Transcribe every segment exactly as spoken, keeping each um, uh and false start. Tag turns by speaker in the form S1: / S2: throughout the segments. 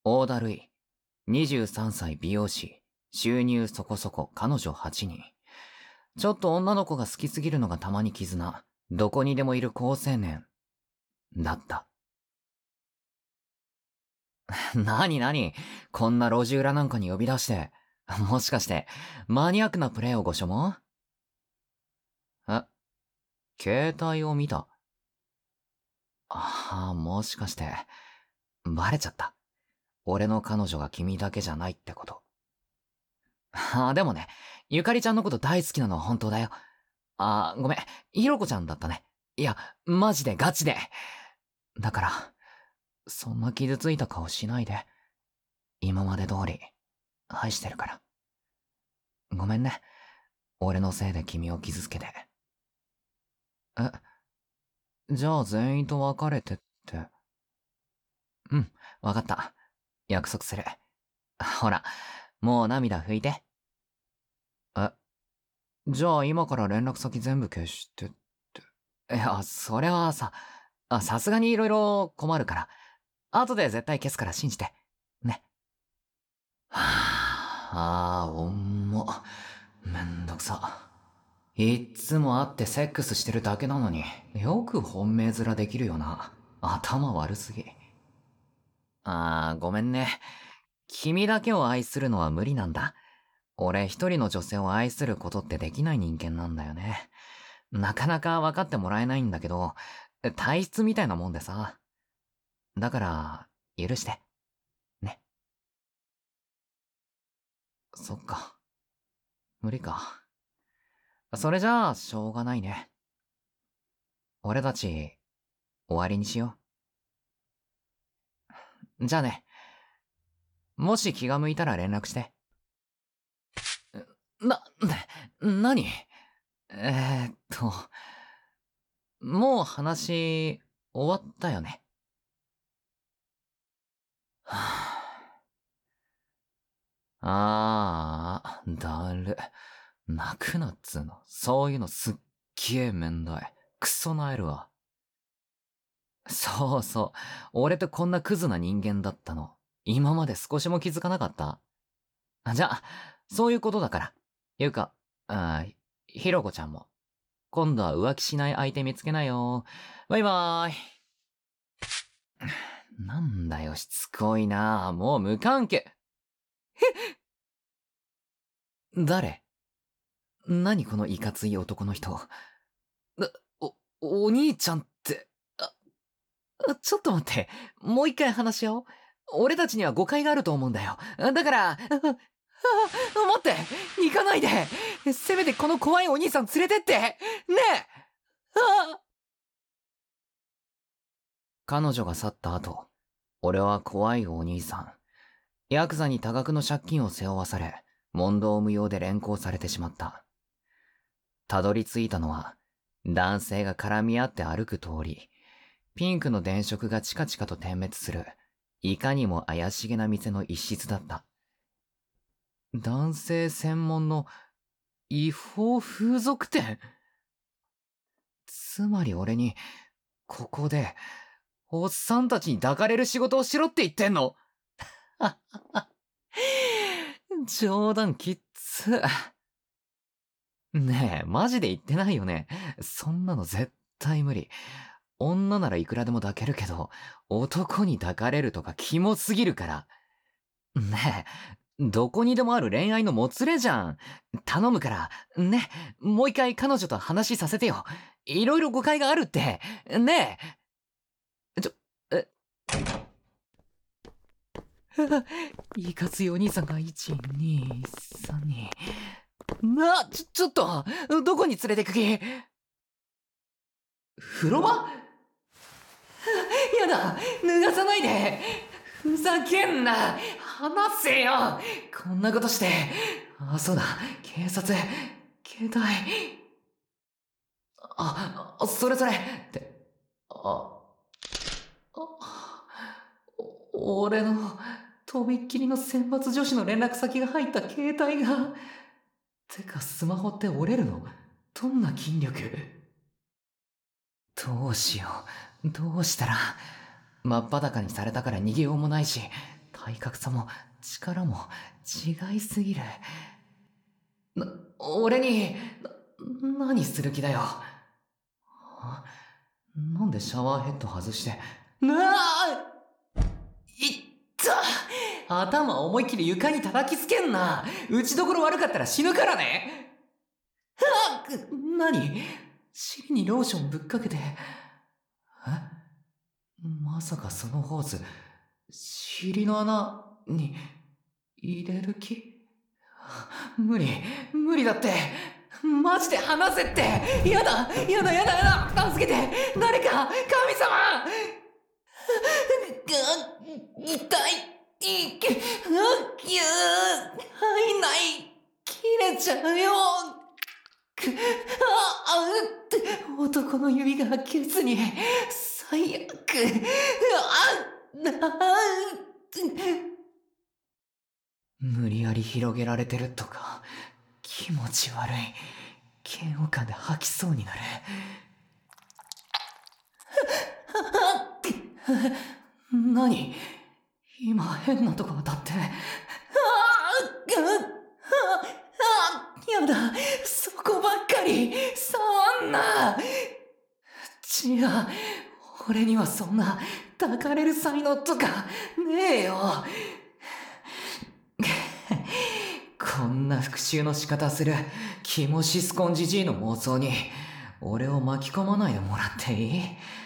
S1: 大田るい、にじゅうさんさい美容師、収入そこそこ、彼女はちにん。ちょっと女の子が好きすぎるのがたまに絆。どこにでもいる好青年。だった。なになに、こんな路地裏なんかに呼び出して。もしかして、マニアックなプレイをご所望？え、携帯を見た？ああ、もしかして、バレちゃった。俺の彼女が君だけじゃないってこと。ああ、でもね、ゆかりちゃんのこと大好きなのは本当だよ。ああ、ごめん、ひろこちゃんだったね。いや、マジでガチで。だから、そんな傷ついた顔しないで。今まで通り、愛してるから。ごめんね。俺のせいで君を傷つけて。え、じゃあ全員と別れてって。うん、わかった。約束する。ほら、もう涙拭いて。え、じゃあ今から連絡先全部消してって。いや、それはさ、あ、さすがに色々困るから。後で絶対消すから信じて。ね。はあ、あー、重っ。めんどくさ。いっつも会ってセックスしてるだけなのに、よく本命面できるよな。頭悪すぎ。あー、ごめんね。君だけを愛するのは無理なんだ。俺一人の女性を愛することってできない人間なんだよね。なかなか分かってもらえないんだけど、体質みたいなもんでさ。だから、許して。ね。そっか。無理か。それじゃあ、しょうがないね。俺たち、終わりにしよう。じゃあね。もし気が向いたら連絡して。な、なに？えーっと、もう話、終わったよね。はあ、あー、だる。泣くなっつうの。そういうのすっげえめんどい。クソなえるわ。そうそう。俺ってこんなクズな人間だったの。今まで少しも気づかなかった？あ、じゃあ、そういうことだから。いうか、あー、ひろこちゃんも。今度は浮気しない相手見つけなよ。バイバーイ。なんだよ、しつこいな。もう無関係。誰？何このいかつい男の人。な、お、お兄ちゃんって、あ、あちょっと待って。もう一回話し合おう。俺たちには誤解があると思うんだよ。だから、あ、あ、待って、行かないで。せめてこの怖いお兄さん連れてって。ねえ。あ、彼女が去った後、俺は怖いお兄さん、ヤクザに多額の借金を背負わされ、問答無用で連行されてしまった。たどり着いたのは、男性が絡み合って歩く通り、ピンクの電飾がチカチカと点滅する、いかにも怪しげな店の一室だった。男性専門の違法風俗店？つまり俺に、ここで、おっさんたちに抱かれる仕事をしろって言ってんの？冗談きっつ。ねえ、マジで言ってないよね。そんなの絶対無理。女ならいくらでも抱けるけど、男に抱かれるとかキモすぎるから。ねえ、どこにでもある恋愛のもつれじゃん。頼むから、ね、もう一回彼女と話させてよ。いろいろ誤解があるって。ねえ。ちょ、え、いかついお兄さんがいち、に、さんに。な、ちょ、ちょっと、どこに連れてく気？風呂場？やだ、脱がさないで。ふざけんな。話せよ。こんなことして。あ、そうだ、警察、携帯。あ、それそれ。って、あ、あ、お俺の、とびっきりの選抜女子の連絡先が入った携帯が。てか、スマホって折れるの？どんな筋力？どうしよう。どうしたら。真っ裸にされたから逃げようもないし、 体格差も力も違いすぎる。な、俺に、な、何する気だよ。あ、なんでシャワーヘッド外して。なあ、いった頭思いっきり床に叩きつけんな。打ちどころ悪かったら死ぬからね。あっ、何？尻にローションぶっかけて。え？まさかそのホース、尻の穴に入れる気？無理、無理だって。マジで離せって。やだ、やだ、やだ、やだ。助けて。誰か、神様。痛い。いけ、あ、きゅー、入んない。切れちゃうよ。く、あ、あ、って、男の指がケツに。最悪。あ、な、無理やり広げられてるとか、気持ち悪い。嫌悪感で吐きそうになる。何？今変なとこ当たって。ああ、あ、やだ、そこばっかり触んな。違う、俺にはそんな抱かれる才能とかねえよ。こんな復讐の仕方するキモシスコンジジイの妄想に俺を巻き込まないでもらっていい？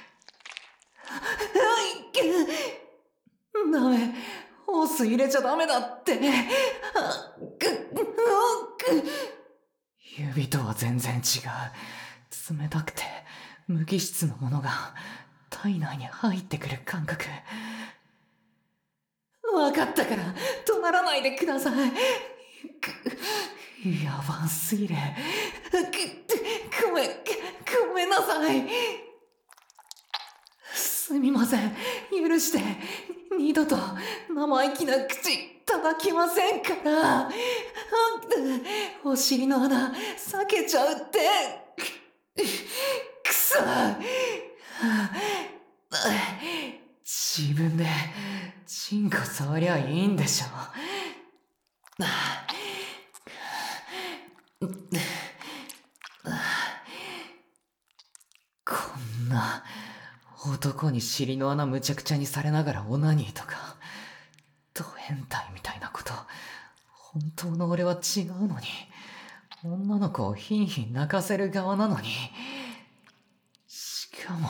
S1: ダメ、ホース入れちゃダメだって。指とは全然違う。冷たくて無機質なものが体内に入ってくる感覚。わかったから怒鳴らないでください。やばすぎる。ごめん、ごめんなさい。すみません、許して。二度と生意気な口叩きませんから。お尻の穴避けちゃうって。くそ。自分でチンコ触りゃいいんでしょ。こんな男に尻の穴むちゃくちゃにされながらオナニーとか、ド変態みたいなこと、本当の俺は違うのに、女の子をヒンヒン泣かせる側なのに、しかも、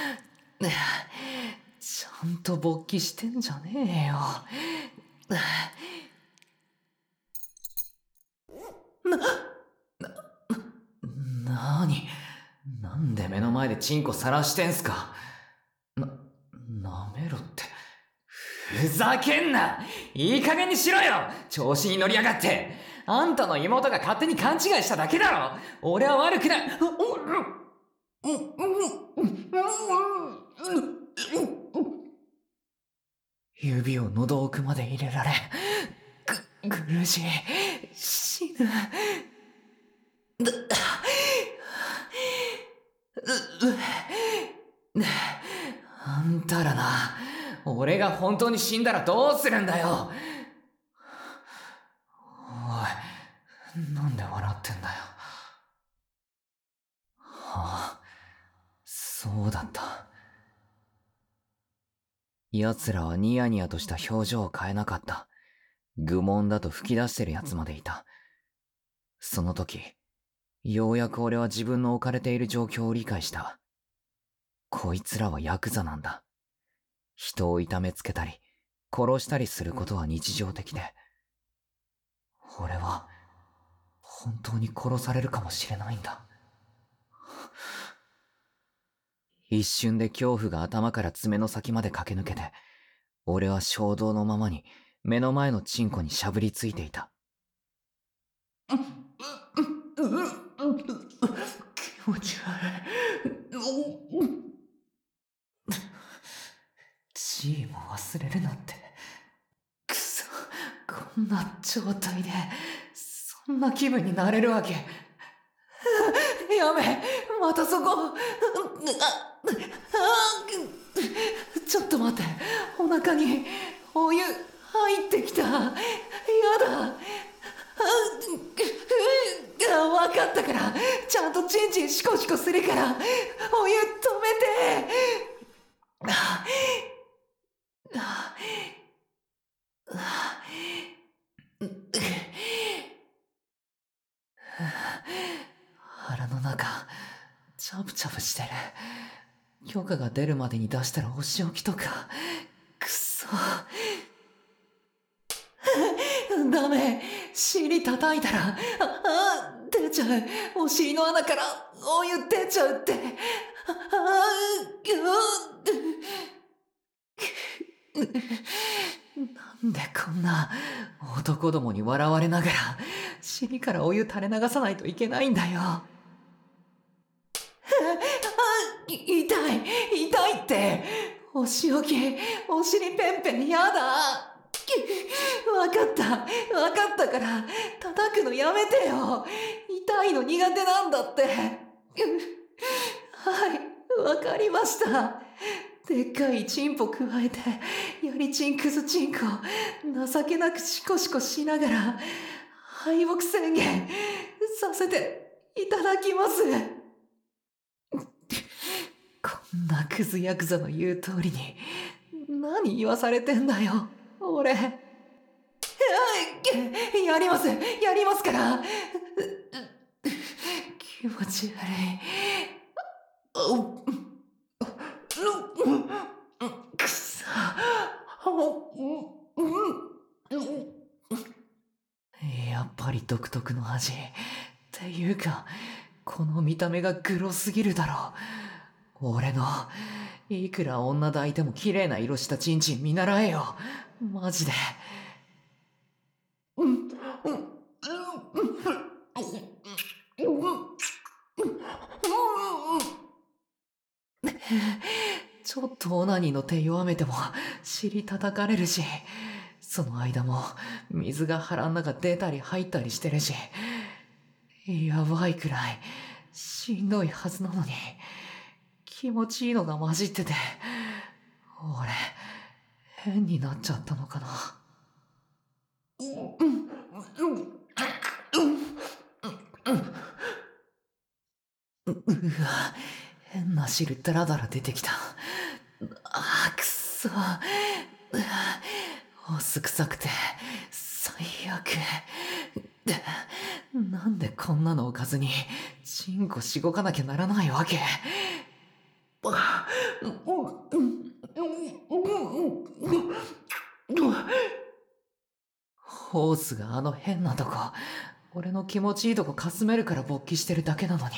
S1: ちゃんと勃起してんじゃねえよ。な、な、なに、なんで目の前でチンコ晒してんすか。な、なめろって。ふざけんな。いい加減にしろよ。調子に乗りやがって。あんたの妹が勝手に勘違いしただけだろ。俺は悪くない。指を喉奥まで入れられ、ぐ、苦しい。死ぬ。だ、う、う、あんたらな、俺が本当に死んだらどうするんだよ。おい、なんで笑ってんだよ。はあ、そうだった。奴らはニヤニヤとした表情を変えなかった。愚問だと吹き出してる奴までいた。その時、ようやく俺は自分の置かれている状況を理解した。こいつらはヤクザなんだ。人を痛めつけたり、殺したりすることは日常的で、俺は本当に殺されるかもしれないんだ。一瞬で恐怖が頭から爪の先まで駆け抜けて、俺は衝動のままに目の前のチンコにしゃぶりついていた。気持ち悪い。地位も忘れるなんて。くそ、こんな状態でそんな気分になれるわけ。やめ、またそこ。ちょっと待って、お腹にお湯入ってきた。やだ。あ、わかったから、ちゃんとチンチンシコシコするから、お湯止めて。あああ腹の中、チャブチャブしてる。許可が出るまでに出したらお仕置きとか。くそ。ダメ。尻叩いたら、あ、あ、出ちゃう。お尻の穴からお湯出ちゃうって。あ、あ、う、なんでこんな男どもに笑われながら尻からお湯垂れ流さないといけないんだよ。あ、痛い痛いって。お仕置き、お尻ペンペンやだ。わかったわかったから、叩くのやめてよ。痛いの苦手なんだって。はい、わかりました。でっかいチンポ加えて、やりチンクズチンコ、情けなくシコシコしながら、敗北宣言させていただきます。こんなクズヤクザの言う通りに、何言わされてんだよ、俺。やります、やりますから。気持ち悪い。くそ。やっぱり独特の味。っていうか、この見た目がグロすぎるだろう。俺の、いくら女抱いても綺麗な色したチンチン見習えよ。マジで。ちょっとオナニーの手弱めても尻叩かれるし、その間も水が腹ん中出たり入ったりしてるし、やばいくらいしんどいはずなのに、気持ちいいのが混じってて、俺、変になっちゃったのかな。うわ、変な汁ダラダラ出てきた。あー、くっそ。おすくさくて最悪。なんでこんなのおかずにチンコしごかなきゃならないわけ。ホースがあの変なとこ、俺の気持ちいいとこかすめるから勃起してるだけなのに、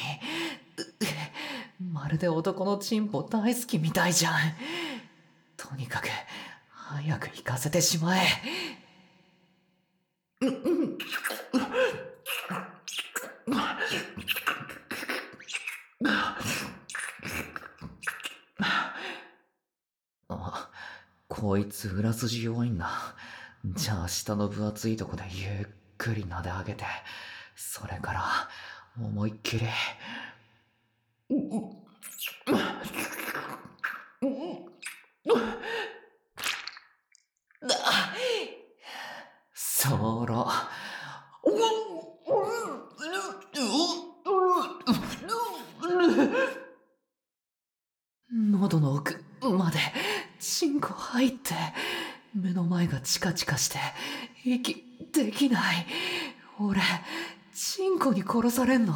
S1: まるで男のチンポ大好きみたいじゃん。とにかく早く行かせてしまえ。あ、こいつ裏筋弱いんだ。じゃあ下の分厚いとこでゆっくり撫で上げて、それから思いっきり。そろ。喉の奥までチンコ入って、目の前がチカチカして息できない。俺チンコに殺されんの。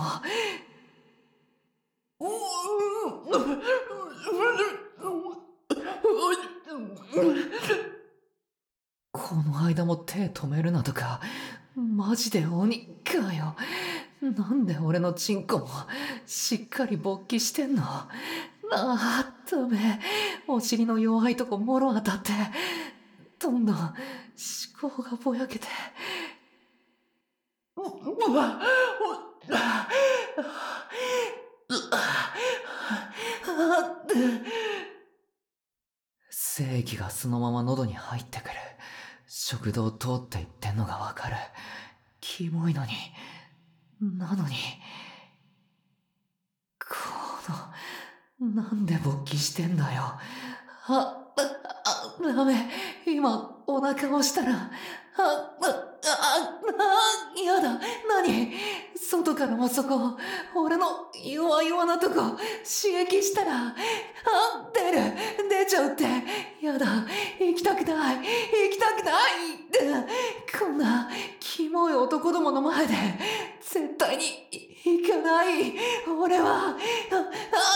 S1: この間も手止めるなとか、マジで鬼かよ。なんで俺のチンコもしっかり勃起してんの。ああ、ダメ。お尻の弱いとこもろ当たって、どんどん思考がぼやけて。うわ精液がそのまま喉に入ってくる。食道通っていってんのがわかる。キモいのに。なのに。この、なんで勃起してんだよ。あ、あ、 ダメ。今、お腹を押したら、あ、あ、あ、あ、やだ。何外からもそこ、俺の弱々なとこ、刺激したら、あ、出る。出ちゃうって。やだ。行きたくない。行きたくない。こんな、キモい男どもの前で、絶対に行かない。俺は、あ、